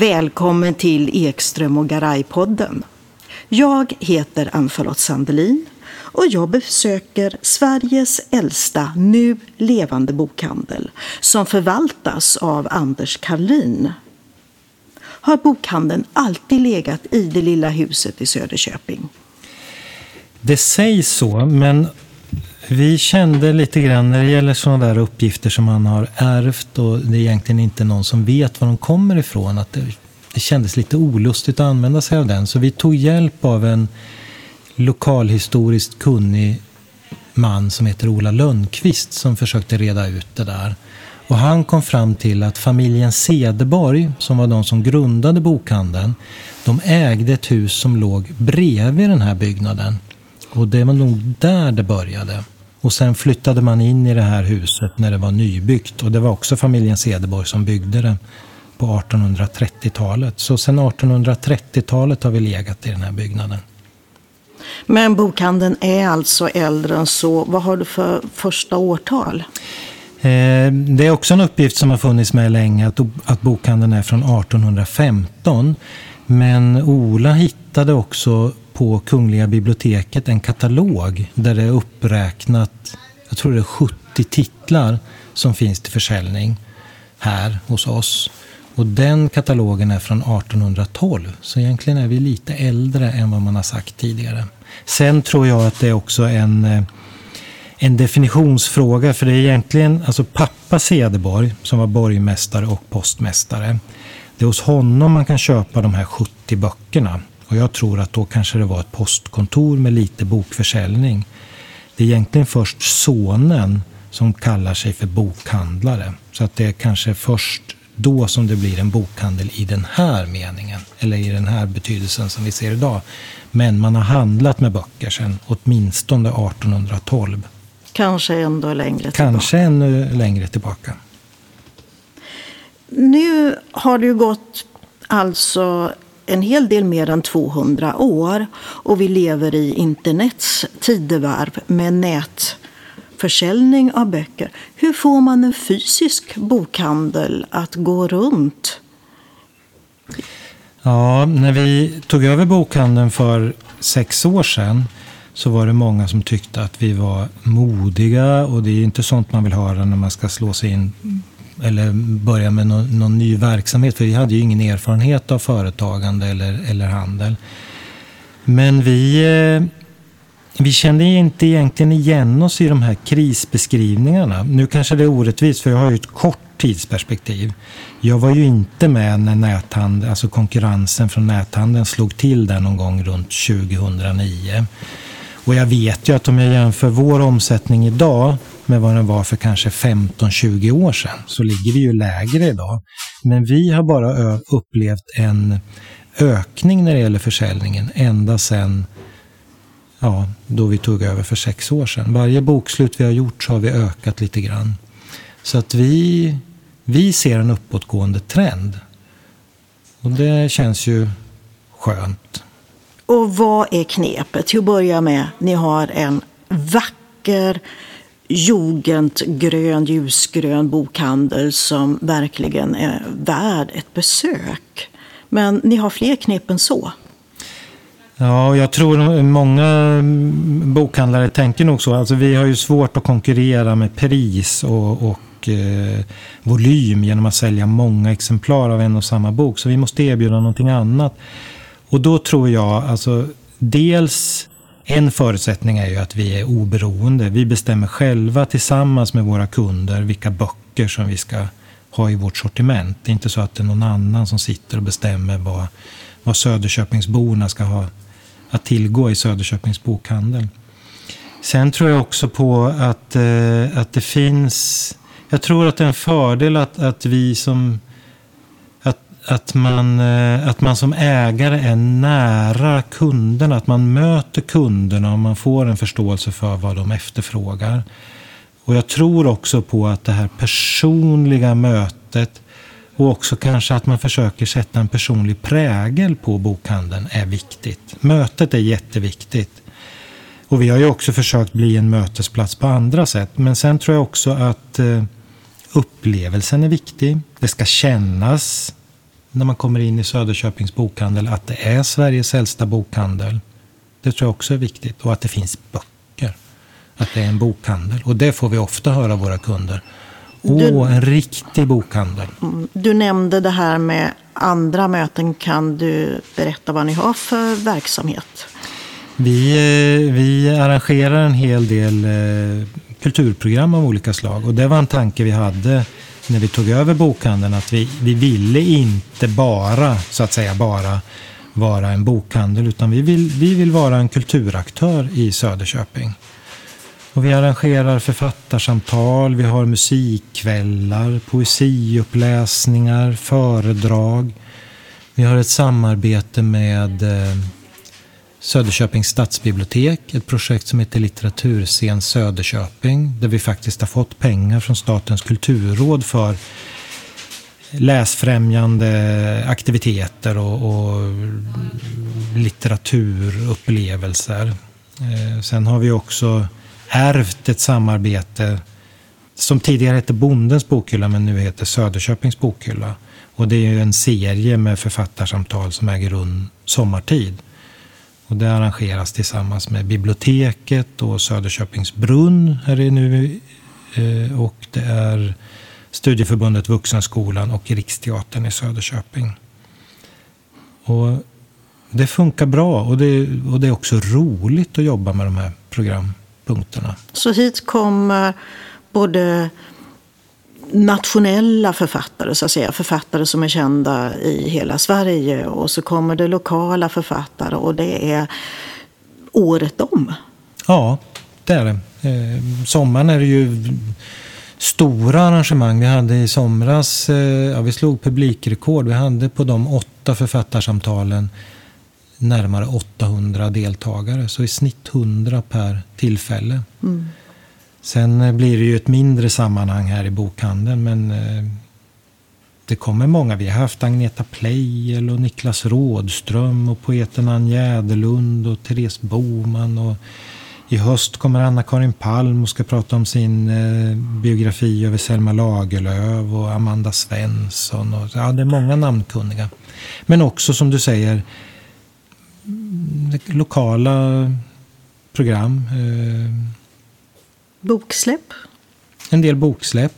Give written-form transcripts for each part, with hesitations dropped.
Välkommen till Ekström och Garay-podden. Jag heter Ann-Charlotte Sandelin och jag besöker Sveriges äldsta nu levande bokhandel som förvaltas av Anders Karlin. Har bokhandeln alltid legat i det lilla huset i Söderköping? Det sägs så, men vi kände lite grann när det gäller sådana där uppgifter som man har ärvt och det är egentligen inte någon som vet var de kommer ifrån, att det kändes lite olustigt att använda sig av den. Så vi tog hjälp av en lokalhistoriskt kunnig man som heter Ola Lönnqvist som försökte reda ut det där. Och han kom fram till att familjen Cederborg, som var de som grundade bokhandeln, de ägde ett hus som låg bredvid den här byggnaden. Och det var nog där det började. Och sen flyttade man in i det här huset när det var nybyggt. Och det var också familjen Cederborg som byggde det på 1830-talet. Så sen 1830-talet har vi legat i den här byggnaden. Men bokhandeln är alltså äldre än så. Vad har du för första årtal? Det är också en uppgift som har funnits med länge att bokhandeln är från 1815. Men Ola hittade också på Kungliga biblioteket en katalog där det är uppräknat, jag tror det är 70 titlar som finns till försäljning här hos oss. Och den katalogen är från 1812, så egentligen är vi lite äldre än vad man har sagt tidigare. Sen tror jag att det är också en definitionsfråga, för det är egentligen alltså pappa Cederborg som var borgmästare och postmästare. Det är hos honom man kan köpa de här 70 böckerna. Och jag tror att då kanske det var ett postkontor med lite bokförsäljning. Det är egentligen först sonen som kallar sig för bokhandlare. Så att det är kanske först då som det blir en bokhandel i den här meningen. Eller i den här betydelsen som vi ser idag. Men man har handlat med böcker sedan åtminstone 1812. Kanske ändå längre tillbaka. Kanske ännu längre tillbaka. Nu har det ju gått alltså en hel del mer än 200 år och vi lever i internets tidevarv med nätförsäljning av böcker. Hur får man en fysisk bokhandel att gå runt? Ja, när vi tog över bokhandeln för 6 år sedan så var det många som tyckte att vi var modiga, och det är inte sånt man vill höra när man ska slå sig in eller börja med någon ny verksamhet, för vi hade ju ingen erfarenhet av företagande eller handel. Men vi kände inte egentligen igen oss i de här krisbeskrivningarna. Nu kanske det är orättvist, för jag har ju ett kort tidsperspektiv. Jag var ju inte med när näthandel, alltså konkurrensen från näthandeln slog till där någon gång runt 2009. Och jag vet ju att om jag jämför vår omsättning idag med vad den var för kanske 15-20 år sedan, så ligger vi ju lägre idag. Men vi har bara upplevt en ökning när det gäller försäljningen ända sedan då vi tog över för 6 år sedan. Varje bokslut vi har gjort så har vi ökat lite grann. Så att vi ser en uppåtgående trend. Och det känns ju skönt. Och vad är knepet? Hur börjar med? Ni har en vacker jugendgrön, ljusgrön bokhandel som verkligen är värd ett besök. Men ni har fler knep än så. Ja, jag tror många bokhandlare tänker nog så. Alltså, vi har ju svårt att konkurrera med pris och volym genom att sälja många exemplar av en och samma bok. Så vi måste erbjuda någonting annat. Och då tror jag, alltså dels en förutsättning är ju att vi är oberoende. Vi bestämmer själva tillsammans med våra kunder vilka böcker som vi ska ha i vårt sortiment. Det är inte så att det är någon annan som sitter och bestämmer vad Söderköpingsborna ska ha att tillgå i Söderköpings bokhandel. Sen tror jag också på att det finns, jag tror att det är en fördel att vi som att man som ägare är nära kunderna, att man möter kunderna och man får en förståelse för vad de efterfrågar. Och jag tror också på att det här personliga mötet och också kanske att man försöker sätta en personlig prägel på bokhandeln är viktigt. Mötet är jätteviktigt. Och vi har ju också försökt bli en mötesplats på andra sätt. Men sen tror jag också att upplevelsen är viktig. Det ska kännas när man kommer in i Söderköpings bokhandel att det är Sveriges äldsta bokhandel. Det tror jag också är viktigt. Och att det finns böcker. Att det är en bokhandel. Och det får vi ofta höra av våra kunder. En riktig bokhandel. Du nämnde det här med andra möten. Kan du berätta vad ni har för verksamhet? Vi arrangerar en hel del kulturprogram av olika slag. Och det var en tanke vi hade när vi tog över bokhandeln. Att vi ville inte bara, så att säga, bara vara en bokhandel. Utan vi vill vara en kulturaktör i Söderköping. Och vi arrangerar författarsamtal, vi har musikkvällar, poesiuppläsningar, föredrag. Vi har ett samarbete med Söderköpings stadsbibliotek, ett projekt som heter Litteraturscen Söderköping, där vi faktiskt har fått pengar från Statens kulturråd för läsfrämjande aktiviteter och litteraturupplevelser. Sen har vi också ärvt ett samarbete som tidigare hette Bondens bokhylla men nu heter Söderköpings bokhylla. Och det är ju en serie med författarsamtal som äger rum sommartid. Och det arrangeras tillsammans med biblioteket och Söderköpings brunn är det nu. Och det är Studieförbundet Vuxenskolan och Riksteatern i Söderköping. Och det funkar bra och det är också roligt att jobba med de här programpunkterna. Så hit kommer både nationella författare, så att säga, författare som är kända i hela Sverige, och så kommer det lokala författare, och det är året om. Ja, det är det. Sommaren är det ju stora arrangemang. Vi hade i somras, vi slog publikrekord. Vi hade på de 8 författarsamtalen närmare 800 deltagare. Så i snitt 100 per tillfälle. Mm. Sen blir det ju ett mindre sammanhang här i bokhandeln, men det kommer många. Vi har haft Agneta Pleijel och Niklas Rådström och poeten Ann Jäderlund och Therese Boman, och i höst kommer Anna-Karin Palm och ska prata om sin biografi över Selma Lagerlöf och Amanda Svensson. Och, ja, det är många namnkunniga. Men också, som du säger, lokala program. Boksläpp? En del boksläpp.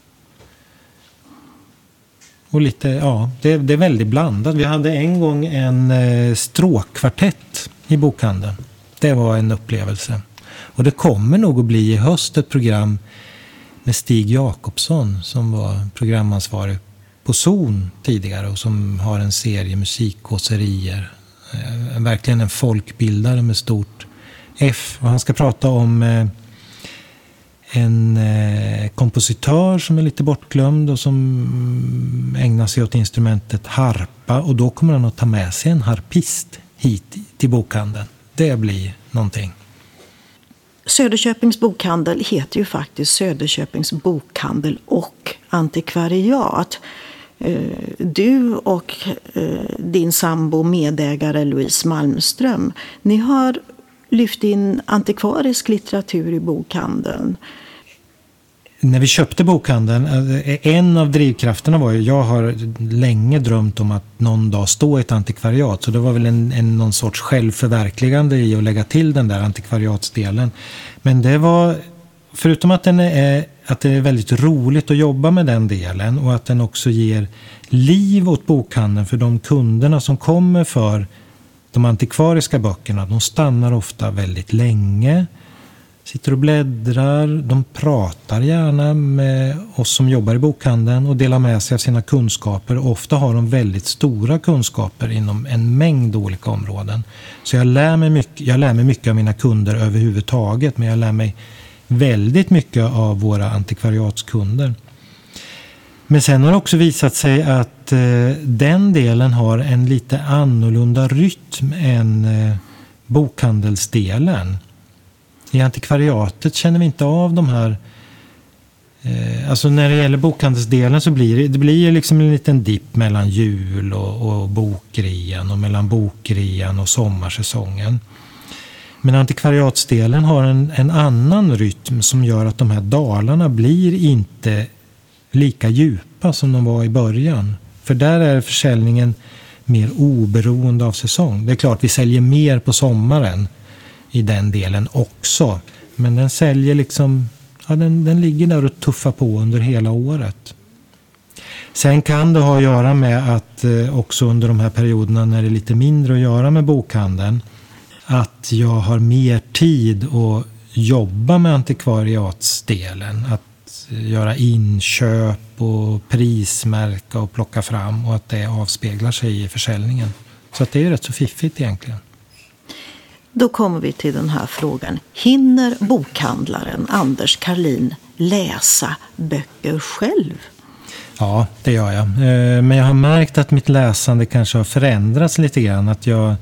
Och lite, ja, det är väldigt blandat. Vi hade en gång en stråkkvartett i bokhandeln. Det var en upplevelse. Och det kommer nog att bli i höst ett program med Stig Jakobsson som var programansvarig på Zon tidigare och som har en serie musikkåserier. Verkligen en folkbildare med stort F. Och han ska prata om en kompositör som är lite bortglömd och som ägnar sig åt instrumentet harpa. Och då kommer han att ta med sig en harpist hit till bokhandeln. Det blir någonting. Söderköpings bokhandel heter ju faktiskt Söderköpings bokhandel och antikvariat. Du och din sambo medägare Louise Malmström, ni har lyft in antikvarisk litteratur i bokhandeln. När vi köpte bokhandeln, en av drivkrafterna var ju, jag har länge drömt om att någon dag stå i ett antikvariat. Så det var väl någon sorts självförverkligande i att lägga till den där antikvariatsdelen. Men det var, förutom att det är väldigt roligt att jobba med den delen och att den också ger liv åt bokhandeln för de kunderna som kommer för de antikvariska böckerna. De stannar ofta väldigt länge. Sitter och bläddrar, de pratar gärna med oss som jobbar i bokhandeln och delar med sig av sina kunskaper. Ofta har de väldigt stora kunskaper inom en mängd olika områden. Så jag lär mig mycket av mina kunder överhuvudtaget, men jag lär mig väldigt mycket av våra antikvariatskunder. Men sen har det också visat sig att den delen har en lite annorlunda rytm än bokhandelsdelen. I antikvariatet känner vi inte av de här, alltså när det gäller bokhandelsdelen så blir det blir liksom en liten dipp mellan jul och bokrean och mellan bokrean och sommarsäsongen. Men antikvariatsdelen har en annan rytm som gör att de här dalarna blir inte lika djupa som de var i början. För där är försäljningen mer oberoende av säsong. Det är klart vi säljer mer på sommaren i den delen också. Men den säljer liksom, ja, den ligger där och tuffar på under hela året. Sen kan det ha att göra med att också under de här perioderna när det är lite mindre att göra med bokhandeln, att jag har mer tid att jobba med antikvariatsdelen. Att göra inköp och prismärka och plocka fram, och att det avspeglar sig i försäljningen. Så att det är ju rätt så fiffigt egentligen. Då kommer vi till den här frågan. Hinner bokhandlaren Anders Karlin läsa böcker själv? Ja, det gör jag. Men jag har märkt att mitt läsande kanske har förändrats lite grann. Att jag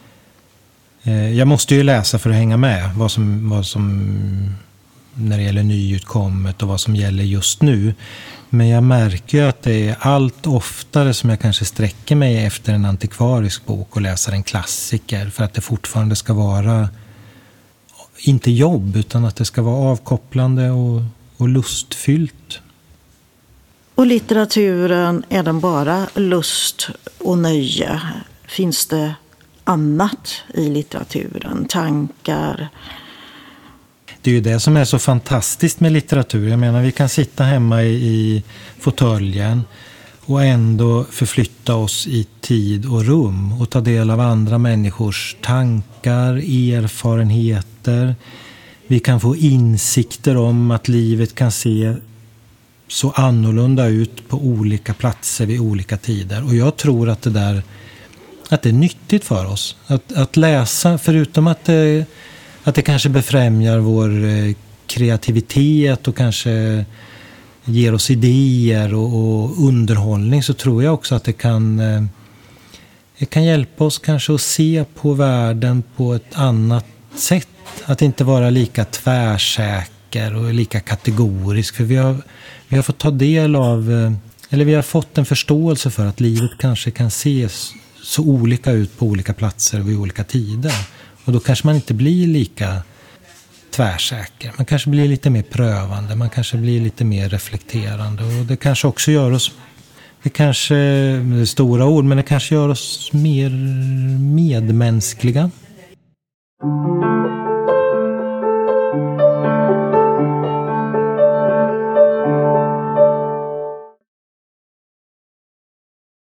måste ju läsa för att hänga med vad som när det gäller nyutkommet och vad som gäller just nu. Men jag märker ju att det är allt oftare som jag kanske sträcker mig efter en antikvarisk bok och läser en klassiker, för att det fortfarande ska vara inte jobb utan att det ska vara avkopplande och lustfyllt. Och litteraturen, är den bara lust och nöje? Finns det annat i litteraturen? Tankar? Det är ju det som är så fantastiskt med litteratur. Jag menar, vi kan sitta hemma i fåtöljen och ändå förflytta oss i tid och rum och ta del av andra människors tankar, erfarenheter. Vi kan få insikter om att livet kan se så annorlunda ut på olika platser vid olika tider. Och jag tror att det är nyttigt för oss att läsa, förutom att det kanske befrämjar vår kreativitet och kanske ger oss idéer och underhållning, så tror jag också att det kan hjälpa oss kanske att se på världen på ett annat sätt. Att inte vara lika tvärsäker och lika kategorisk. För vi har fått ta del av, eller vi har fått en förståelse för att livet kanske kan se så olika ut på olika platser vid olika tider. Och då kanske man inte blir lika tvärsäker. Man kanske blir lite mer prövande. Man kanske blir lite mer reflekterande. Och det kanske också gör oss, det kanske är stora ord, men det kanske gör oss mer medmänskliga.